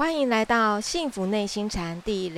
欢迎来到《幸福内心禅》第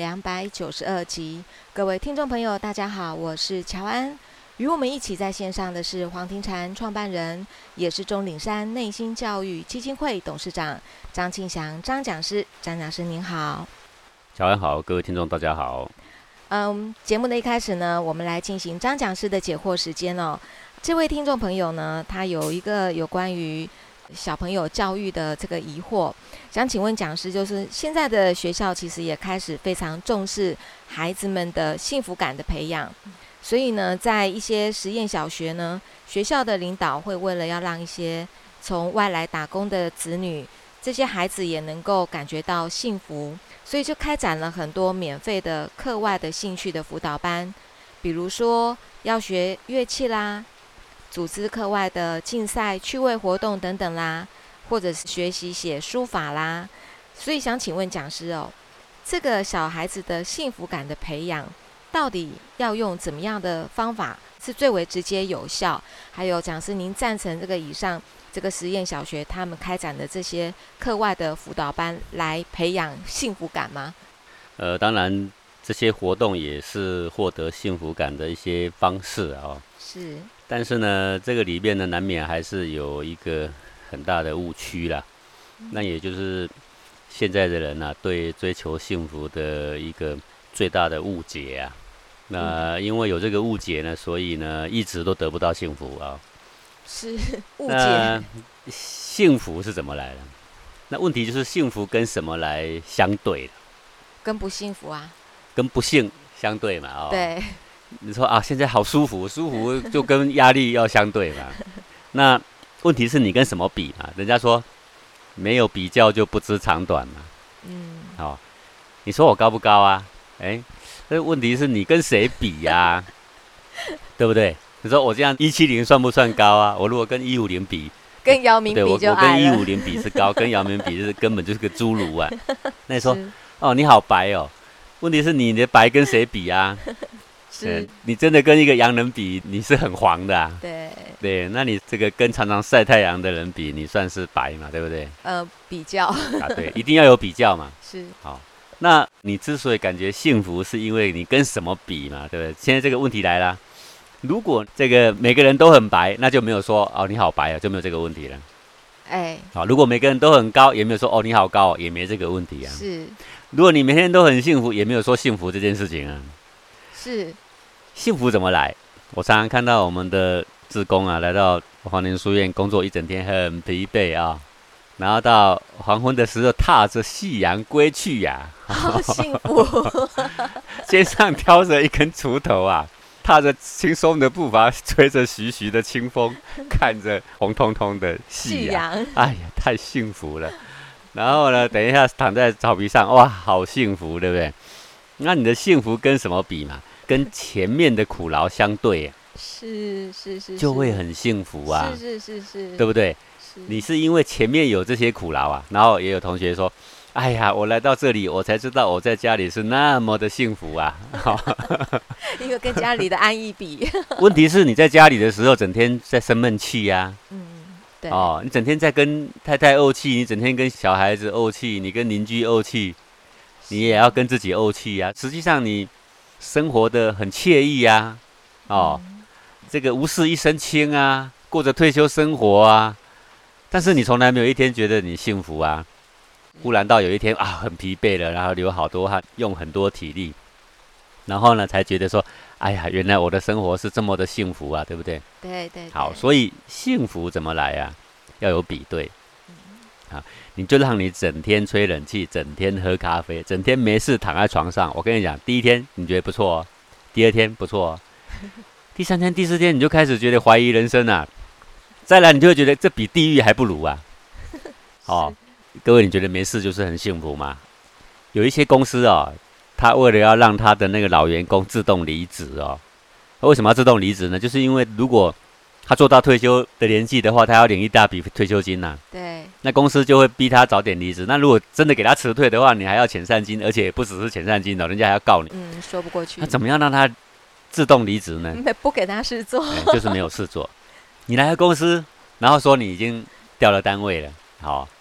292集。各位听众朋友，大家好，我是乔安。与我们一起在线上的是黄庭禅创办人，也是钟岭山内心教育基金会董事长张庆祥张讲师。张讲师您好。 乔安好，各位听众大家好。 节目的一开始呢，我们来进行张讲师的解惑时间哦。这位听众朋友呢，他有一个有关于小朋友教育的这个疑惑，想请问讲师，就是现在的学校其实也开始非常重视孩子们的幸福感的培养，所以呢，在一些实验小学呢，学校的领导会为了要让一些从外来打工的子女，这些孩子也能够感觉到幸福，所以就开展了很多免费的课外的兴趣的辅导班，比如说要学乐器啦，组织课外的竞赛、趣味活动等等啦，或者是学习写书法啦。所以想请问讲师哦，这个小孩子的幸福感的培养，到底要用怎么样的方法是最为直接有效？还有讲师，您赞成这个以上这个实验小学他们开展的这些课外的辅导班来培养幸福感吗？ 当然这些活动也是获得幸福感的一些方式啊。 是。 但是呢，这个里面呢，难免还是有一个很大的误区啦。那也就是现在的人啊，对追求幸福的一个最大的误解啊。那因为有这个误解呢，所以呢，一直都得不到幸福啊。 是误解。 幸福是怎么来的？那问题就是幸福跟什么来相对的？ 跟不幸福啊。 跟不幸相对嘛，哦。 对。 你说啊，现在好舒服，舒服就跟压力要相对嘛。那问题是你跟什么比嘛？人家说没有比较就不知长短嘛。好，你说我高不高啊？那问题是你跟谁比呀？对不对？你说我这样170算不算高啊？我如果跟150比， 跟姚明比就矮了。 我跟150比是高，跟姚明比是根本就是个侏儒啊。那你说哦，你好白哦。问题是你的白跟谁比啊？你真的跟一个洋人比，你是很黄的啊。对，那你这个跟常常晒太阳的人比，你算是白嘛，对不对？ 比较啊，对，一定要有比较嘛。 是。 好，那你之所以感觉幸福，是因为你跟什么比嘛，对不对？现在这个问题来了，如果这个每个人都很白，那就没有说哦你好白啊，就没有这个问题了。好，如果每个人都很高，也没有说哦你好高，也没这个问题啊。 是。 如果你每天都很幸福，也没有说幸福这件事情啊。 是。 幸福怎么来？我常常看到我们的志工啊，来到黄庭书院工作一整天，很疲惫啊，然后到黄昏的时候，踏着夕阳归去呀， 好幸福。 肩上挑着一根锄头啊，踏着轻松的步伐，吹着徐徐的清风，看着红彤彤的夕阳，哎呀，太幸福了。然后呢，等一下躺在草皮上，哇，好幸福，对不对？那你的幸福跟什么比嘛？跟前面的苦劳相对啊， 是， 就会很幸福啊， 是， 对不对？你是因为前面有这些苦劳啊，然后也有同学说，哎呀，我来到这里，我才知道我在家里是那么的幸福啊。 因为跟家里的安逸比。 问题是你在家里的时候，整天在生闷气呀。 对。 你整天在跟太太怄气，你整天跟小孩子怄气，你跟邻居怄气，你也要跟自己怄气啊。实际上你生活的很惬意啊，这个无事一身轻啊，过着退休生活啊，但是你从来没有一天觉得你幸福啊。忽然到有一天啊，很疲惫了，然后流好多汗，用很多体力，然后呢才觉得说，哎呀，原来我的生活是这么的幸福啊，对不对？ 对。 好，所以幸福怎么来啊？要有比对。你就让你整天吹冷气，整天喝咖啡，整天没事躺在床上。我跟你讲，第一天你觉得不错哦，第二天不错哦，第3天、第4天你就开始觉得怀疑人生啊。再来，你就会觉得这比地狱还不如啊。各位，你觉得没事就是很幸福吗？有一些公司他为了要让他的那个老员工自动离职为什么要自动离职呢？就是因为如果他做到退休的年纪的话，他要领一大笔退休金啊。 对。 那公司就会逼他早点离职。那如果真的给他辞退的话，你还要遣散金，而且不只是遣散金人家还要告你。 说不过去。 那怎么样让他自动离职呢？ 不给他事做。 就是没有事做。你来了公司，然后说你已经调了单位了，好，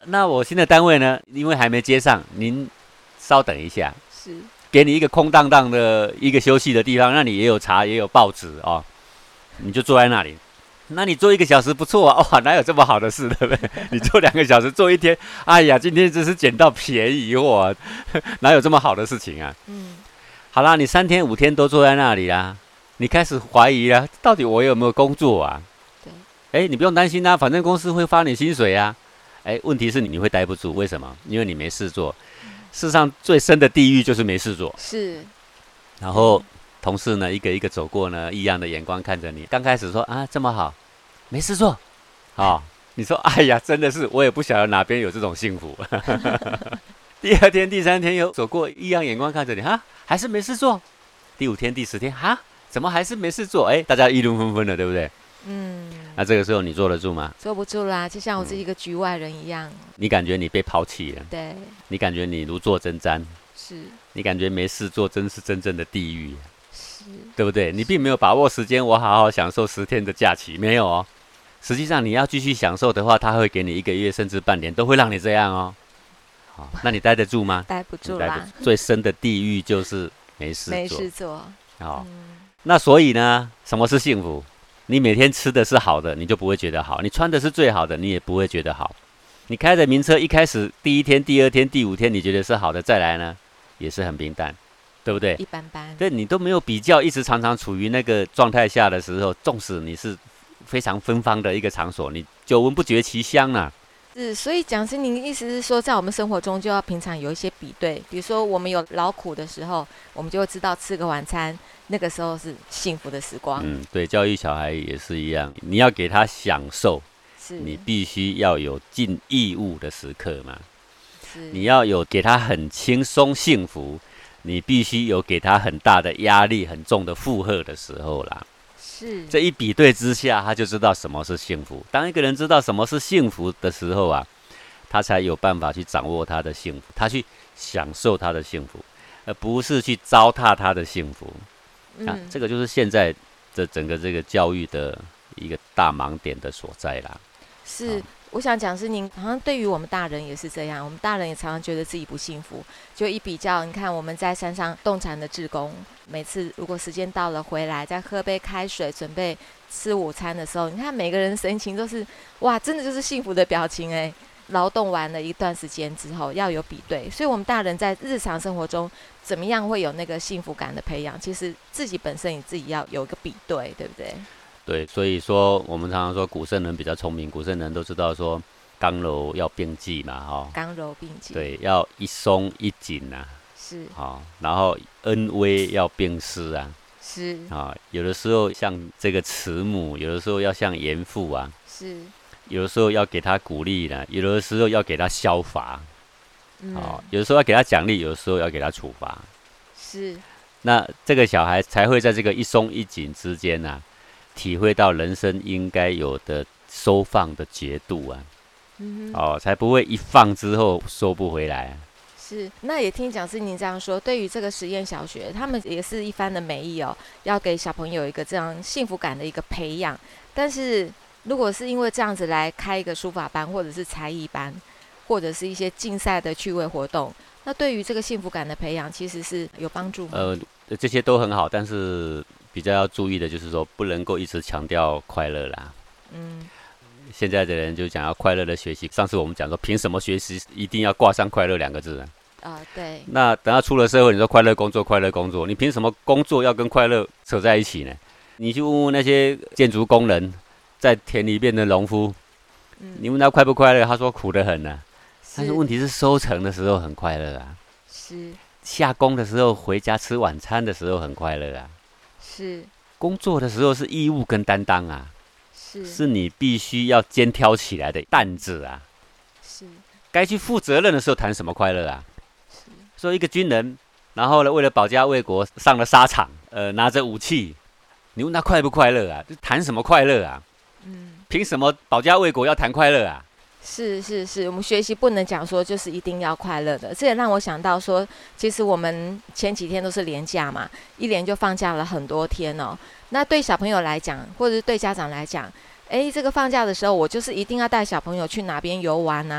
那我新的单位呢，因为还没接上，您稍等一下， 是给你一个空荡荡的一个休息的地方，那里也有茶也有报纸哦，你就坐在那里。那你坐1个小时不错啊，哇，哪有这么好的事，对不对？你坐2个小时，坐1天，哎呀，今天真是捡到便宜货，哪有这么好的事情啊？好啦，你3天5天都坐在那里啦，你开始怀疑啦，到底我有没有工作啊？对，你不用担心啊，反正公司会发你薪水啊。问题是你会待不住，为什么？因为你没事做。世上最深的地狱就是没事做。 是， 然后同事呢，一个一个走过呢，异样的眼光看着你。刚开始说啊，这么好，没事做，你说哎呀，真的是我也不晓得哪边有这种幸福。第2天、第3天又走过，异样眼光看着你，还是没事做。第5天、第10天，怎么还是没事做？大家议论纷纷的，对不对？那这个时候你坐得住吗？ 坐不住啦，就像我是一个局外人一样。 你感觉你被抛弃了， 对， 你感觉你如坐针毡， 是， 你感觉没事做，真是真正的地狱， 是， 对不对？你并没有把握时间，我好好享受10天的假期，没有哦。实际上你要继续享受的话，他会给你1个月甚至半年，都会让你这样哦。好，那你待得住吗？ 待不住啦。 最深的地狱就是没事做。 没事做。 那所以呢，什么是幸福？你每天吃的是好的，你就不会觉得好；你穿的是最好的，你也不会觉得好。你开着名车，一开始第1天、第2天、第5天，你觉得是好的，再来呢，也是很平淡，对不对？ 一般般。 对，你都没有比较，一直常常处于那个状态下的时候，纵使你是非常芬芳的一个场所，你久闻不觉其香啊。 所以讲师，您的意思是说，在我们生活中就要平常有一些比对，比如说我们有劳苦的时候，我们就会知道吃个晚餐，那个时候是幸福的时光。 对，教育小孩也是一样，你要给他享受，你必须要有尽义务的时刻嘛。你要有给他很轻松幸福，你必须有给他很大的压力、很重的负荷的时候啦。这一比对之下，他就知道什么是幸福。当一个人知道什么是幸福的时候啊，他才有办法去掌握他的幸福，他去享受他的幸福，而不是去糟蹋他的幸福。这个就是现在的整个这个教育的一个大盲点的所在啦。 我想讲是您好像对于我们大人也是这样，我们大人也常常觉得自己不幸福，就一比较，你看我们在山上动产的志工，每次如果时间到了回来，再喝杯开水，准备吃午餐的时候，你看每个人神情都是哇，真的就是幸福的表情劳动完了一段时间之后要有比对，所以我们大人在日常生活中怎么样会有那个幸福感的培养，其实自己本身也自己要有一个比对，对不对？ 对，所以说我们常常说古圣人比较聪明，古圣人都知道说刚柔要并济嘛， 刚柔并济， 对，要一松一紧啊， 是， 然后恩威要并施啊， 是有的时候像这个慈母，有的时候要像严父啊， 是， 有的时候要给他鼓励啦，有的时候要给他消罚，有的时候要给他奖励，有的时候要给他处罚， 是， 那这个小孩才会在这个一松一紧之间啊，体会到人生应该有的收放的节度啊，才不会一放之后收不回来啊。 是，那也听讲师您这样说，对于这个实验小学，他们也是一番的美意要给小朋友一个这样幸福感的一个培养。但是如果是因为这样子来开一个书法班，或者是才艺班，或者是一些竞赛的趣味活动，那对于这个幸福感的培养，其实是有帮助吗？ 这些都很好，但是比较要注意的就是说，不能够一直强调快乐啦。现在的人就讲要快乐的学习。上次我们讲说，凭什么学习一定要挂上快乐2个字呢？ 对。 那等他出了社会，你说快乐工作，快乐工作，你凭什么工作要跟快乐扯在一起呢？你去问问那些建筑工人，在田里面的农夫，你问他快不快乐，他说苦得很啊。但是问题是收成的时候很快乐啊。 是。 下工的时候，回家吃晚餐的时候很快乐啊。 是。 工作的时候是义务跟担当啊。是你必须要肩挑起来的担子啊。 是。 该去负责任的时候谈什么快乐啊？说一个军人，然后呢，为了保家卫国上了沙场，拿着武器，你问他快不快乐啊？就谈什么快乐啊？凭什么保家卫国要谈快乐啊？ 是，我们学习不能讲说就是一定要快乐的。这也让我想到说，其实我们前几天都是连假嘛，一连就放假了很多天那对小朋友来讲，或者是对家长来讲，这个放假的时候，我就是一定要带小朋友去哪边游玩啊，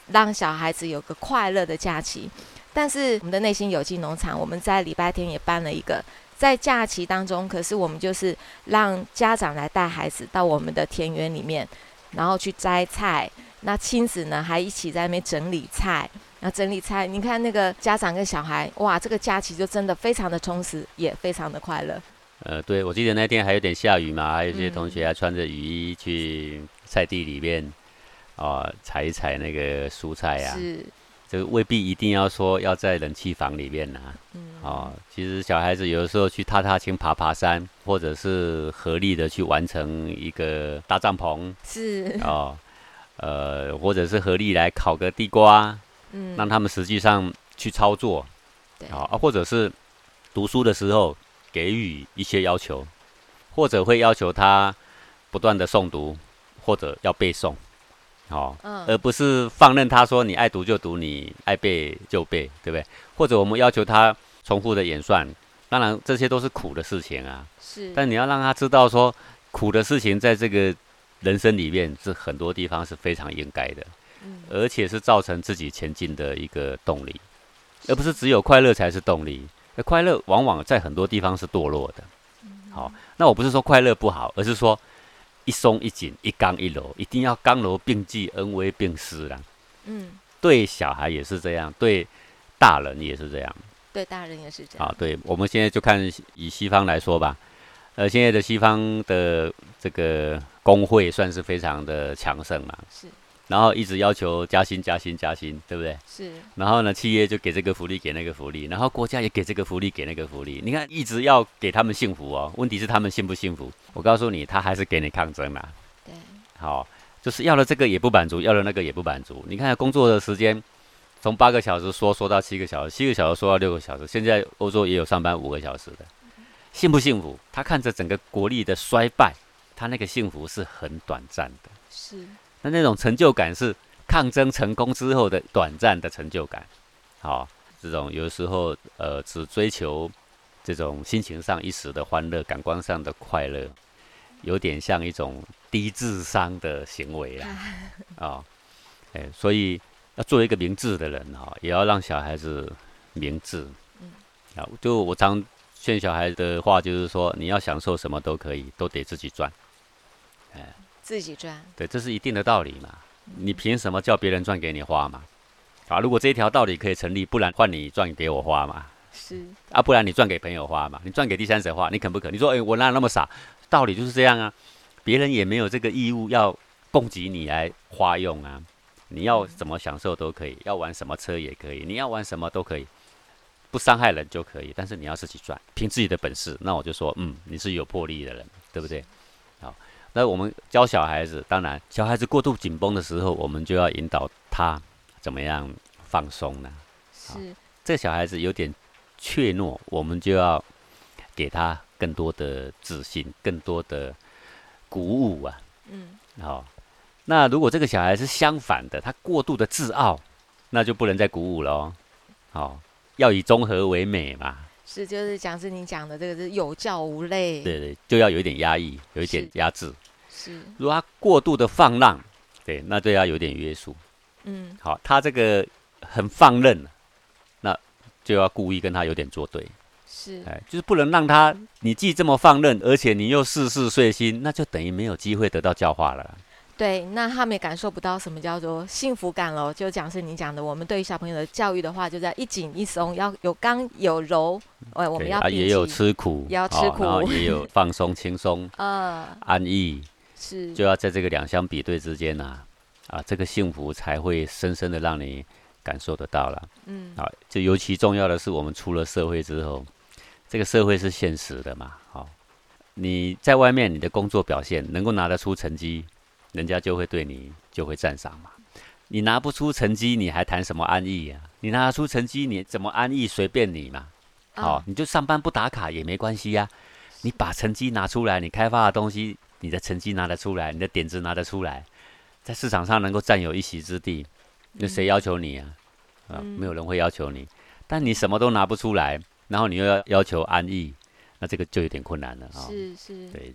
让小孩子有个快乐的假期。但是我们的内心有机农场，我们在礼拜天也办了一个，在假期当中，可是我们就是让家长来带孩子到我们的田园里面，然后去摘菜。那亲子呢还一起在那边整理菜，那整理菜，你看那个家长跟小孩，哇，这个假期就真的非常的充实，也非常的快乐。 对，我记得那天还有点下雨嘛，还有一些同学还穿着雨衣去菜地里面，采一采那个蔬菜啊。 是， 这个未必一定要说要在冷气房里面其实小孩子有的时候去踏踏青、爬爬山，或者是合力的去完成一个搭帐篷， 是或者是合力来烤个地瓜，让他们实际上去操作， 对或者是读书的时候给予一些要求，或者会要求他不断的诵读，或者要背诵，而不是放任他说你爱读就读，你爱背就背，对不对？或者我们要求他重复的演算，当然这些都是苦的事情啊， 是， 但你要让他知道说苦的事情在这个人生里面是很多地方是非常应该的，而且是造成自己前进的一个动力，而不是只有快乐才是动力。快乐往往在很多地方是堕落的。好，那我不是说快乐不好，而是说一松一紧，一刚一柔，一定要刚柔并济，恩威并施啦。对小孩也是这样，对大人也是这样， 对大人也是这样。 对，我们现在就看以西方来说吧，现在的西方的这个工会算是非常的强盛嘛， 是， 然后一直要求加薪加薪加薪，对不对？ 是， 然后呢，企业就给这个福利给那个福利，然后国家也给这个福利给那个福利，你看一直要给他们幸福哦，问题是他们幸不幸福？我告诉你，他还是给你抗争啦。 对， 好，就是要了这个也不满足，要了那个也不满足。你看工作的时间从8个小时缩到7个小时，7个小时缩到6个小时，现在欧洲也有上班5个小时的，幸不幸福？他看着整个国力的衰败，他那个幸福是很短暂的。 是， 那种成就感是抗争成功之后的短暂的成就感。好，这种有时候只追求这种心情上一时的欢乐，感官上的快乐，有点像一种低智商的行为啦。所以要做一个明智的人也要让小孩子明智。就我常劝小孩的话就是说，你要享受什么都可以，都得自己赚。 自己赚， 对，这是一定的道理嘛。你凭什么叫别人赚给你花嘛？如果这一条道理可以成立，不然换你赚给我花嘛？ 是不然你赚给朋友花嘛？你赚给第三者花，你肯不肯？你说，我哪有那么傻？道理就是这样啊。别人也没有这个义务要供给你来花用啊。你要怎么享受都可以，要玩什么车也可以，你要玩什么都可以，不伤害人就可以。但是你要自己赚，凭自己的本事，那我就说，你是有魄力的人，对不对？好。那我们教小孩子，当然小孩子过度紧绷的时候，我们就要引导他怎么样放松呢？ 是， 这个小孩子有点怯懦，我们就要给他更多的自信，更多的鼓舞啊。那如果这个小孩是相反的，他过度的自傲，那就不能再鼓舞了哦。要以综合为美嘛。 是，就是讲是你讲的这个是有教无类。 对对，就要有一点压抑，有一点压制。 是， 如果他过度的放浪，对，那对他有点约束。好，他这个很放任，那就要故意跟他有点作对。 是， 就是不能让他，你既这么放任，而且你又事事遂心，那就等于没有机会得到教化了。 对，那他们也感受不到什么叫做幸福感了。就讲是你讲的，我们对于小朋友的教育的话，就在一紧一松，要有刚有柔，我们要并济， 也有吃苦， 也要吃苦， 然后也有放松轻松，安逸， 是， 就要在这个两相比对之间这个幸福才会深深的让你感受得到了。就尤其重要的是，我们出了社会之后，这个社会是现实的嘛。你在外面你的工作表现能够拿得出成绩，人家就会对你就会赞赏嘛。你拿不出成绩，你还谈什么安逸啊？你拿得出成绩，你怎么安逸随便你嘛。你就上班不打卡也没关系啊。你把成绩拿出来，你开发的东西，你的成绩拿得出来，你的点子拿得出来，在市场上能够占有一席之地，那谁要求你啊？没有人会要求你。但你什么都拿不出来，然后你又要求安逸，那这个就有点困难了。 是， 对。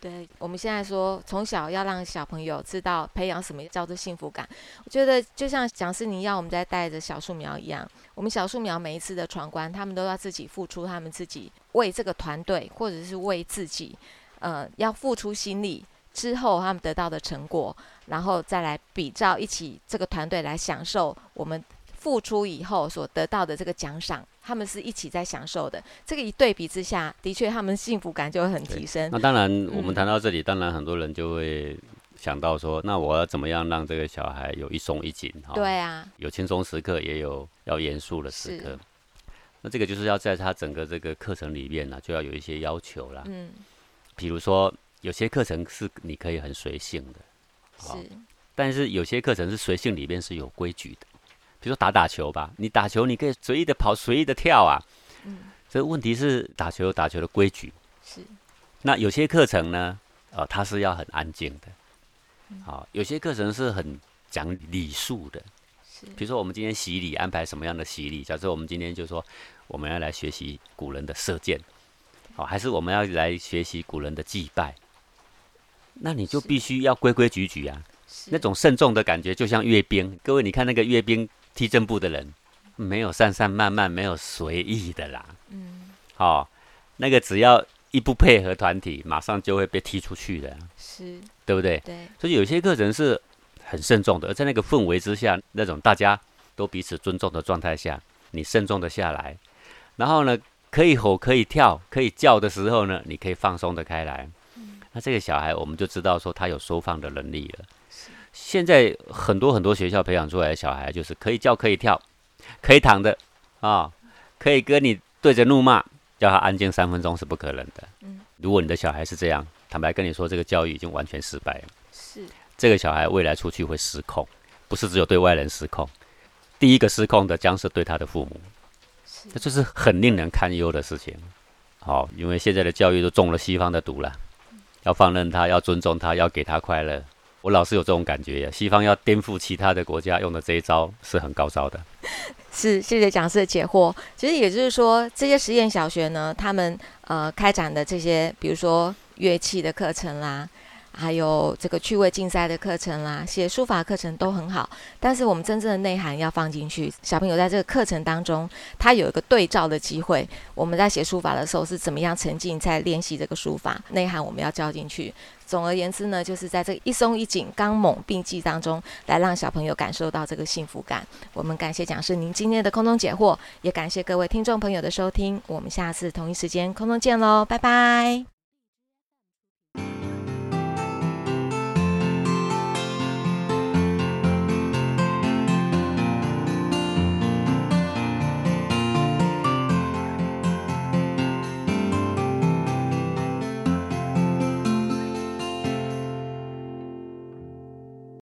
对，我们现在说从小要让小朋友知道培养什么叫做幸福感，我觉得就像讲师您要我们在带着小树苗一样，我们小树苗每一次的闯关，他们都要自己付出他们自己为这个团队或者是为自己，要付出心力之后他们得到的成果，然后再来比照一起这个团队来享受我们付出以后所得到的这个奖赏，他们是一起在享受的。这个一对比之下，的确他们幸福感就会很提升。 那当然，我们谈到这里，当然很多人就会想到说，那我要怎么样让这个小孩有一松一紧？ 对啊， 有轻松时刻，也有要严肃的时刻。那这个就是要在他整个这个课程里面呢，就要有一些要求啦。比如说有些课程是你可以很随性的， 是， 但是有些课程是随性里面是有规矩的。比如说打球吧，你打球你可以随意的跑，随意的跳啊。这问题是打球有打球的规矩。 是。 那有些课程呢，它是要很安静的。有些课程是很讲礼数的。比如说我们今天洗礼安排什么样的洗礼？假设我们今天就说我们要来学习古人的射箭，还是我们要来学习古人的祭拜？那你就必须要规规矩矩啊。那种慎重的感觉，就像阅兵。各位，你看那个阅兵踢正步的人，没有散散漫漫，没有随意的啦。那个只要一不配合团体，马上就会被踢出去的。 是， 对不对？ 对。 所以有些课程是很慎重的，而在那个氛围之下，那种大家都彼此尊重的状态下，你慎重的下来，然后呢，可以吼、可以跳、可以叫的时候呢，你可以放松的开来。那这个小孩，我们就知道说他有收放的能力了。现在很多学校培养出来的小孩，就是可以叫、可以跳、可以躺的可以跟你对着怒骂，叫他安静3分钟是不可能的。如果你的小孩是这样，坦白跟你说，这个教育已经完全失败了。 是， 这个小孩未来出去会失控，不是只有对外人失控，第一个失控的将是对他的父母，这就是很令人堪忧的事情。因为现在的教育都中了西方的毒了，要放任他，要尊重他，要给他快乐。我老是有这种感觉，西方要颠覆其他的国家用的这一招是很高招的。 是，谢谢讲师的解惑。其实也就是说，这些实验小学呢，他们开展的这些，比如说乐器的课程啦，还有这个趣味竞赛的课程啦，写书法课程都很好，但是我们真正的内涵要放进去。小朋友在这个课程当中，他有一个对照的机会。我们在写书法的时候是怎么样沉浸在练习这个书法内涵，我们要教进去。总而言之呢，就是在这个一松一紧、刚猛并济当中，来让小朋友感受到这个幸福感。我们感谢讲师您今天的空中解惑，也感谢各位听众朋友的收听。我们下次同一时间空中见喽，拜拜。